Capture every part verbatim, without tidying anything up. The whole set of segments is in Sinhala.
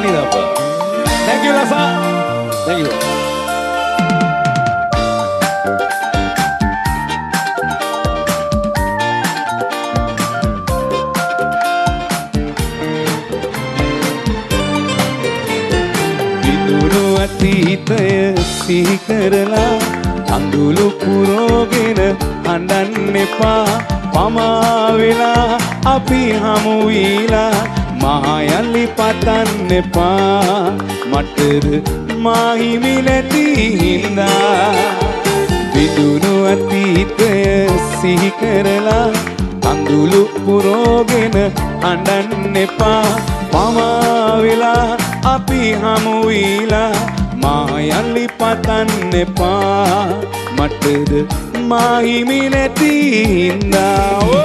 Nidappa. Thank you, Lasa. Thank you. අතීතය සිහි කරලා අඳුළු පුරෝගෙන හඬන්න එපා පමා වෙලා අපි හමු වීලා මහයලි පතන්න එපා මටද මාහිමි නැති හින්දා විදුණු අතීතය සිහි කරලා අඳුළු පුරෝගෙන හඬන්න එපා පමා වෙලා අපි හමු වීලා මායලි පතන්න එපා මටද මාහිමි නැති හින්දා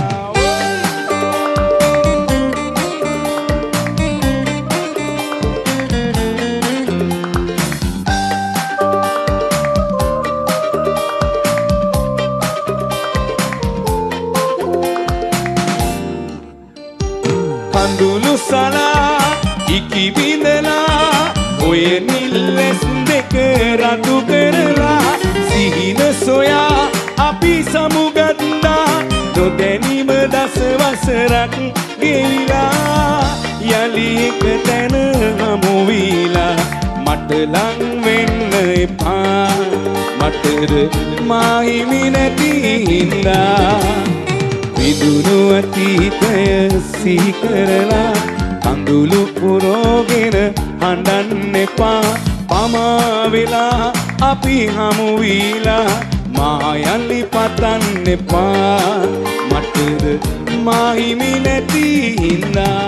කඳුළු සලා ඉකි බිඳලා ඔය නිල්ලස් දෙක රතු කරලා සිහින සොයා අපි සමුගත්තා නොදැනීම දස වසරක් ගෙවිලා යලි එක තැන හමු වීලා මට ලං වෙන්න එපා මටද මාහිමි නැති හින්දා විදුණු අතීතය සිහි කරලා කඳුළු පුරෝගෙන හඬන්න එපා පමා වෙලා අපි හමු වීලා මායලි පතන්න එපා මටද මාහිමි නැති හින්දා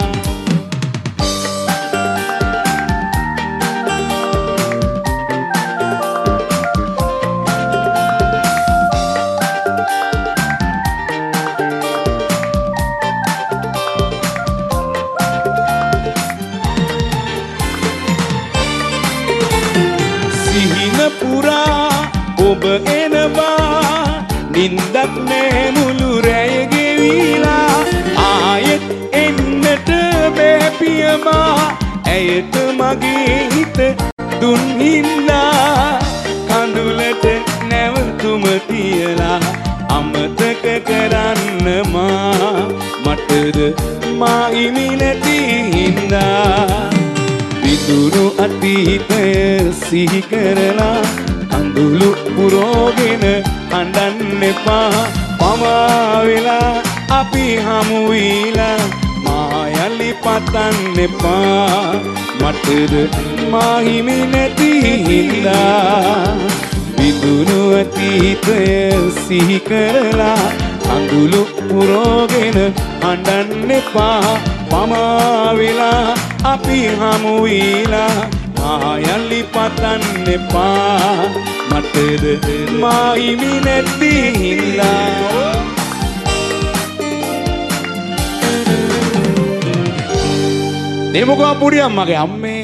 පුරා ඔබ එනවා නින්දක් නෑ මුළු රැය ගෙවිලා ආයෙත් එන්නට බෑ පියමා ඇයට මගේ හිත දුන් හින්දා කඳුලට නැවතුම තියලා අමතක කරන්න මා මටද මාහිමි නැති හින්දා විදුණු අතීතය සිහි කරලා අඳුළු පුරෝගෙන හඬන්න එපා පමා වෙලා අපි හමු වීලා මායලි පතන්න එපා මටද මාහිමි නැති හින්දා විදුණු අතීතය සිහි කරලා අඳුළු පුරෝගෙන හඬන්න එපා පමා වෙලා අපි හමු වීලා මායලි පතන්න එපා මටද මාහිමි නැති හින්දා දෙමුකෝ පුරියම් මගේ අම්මේ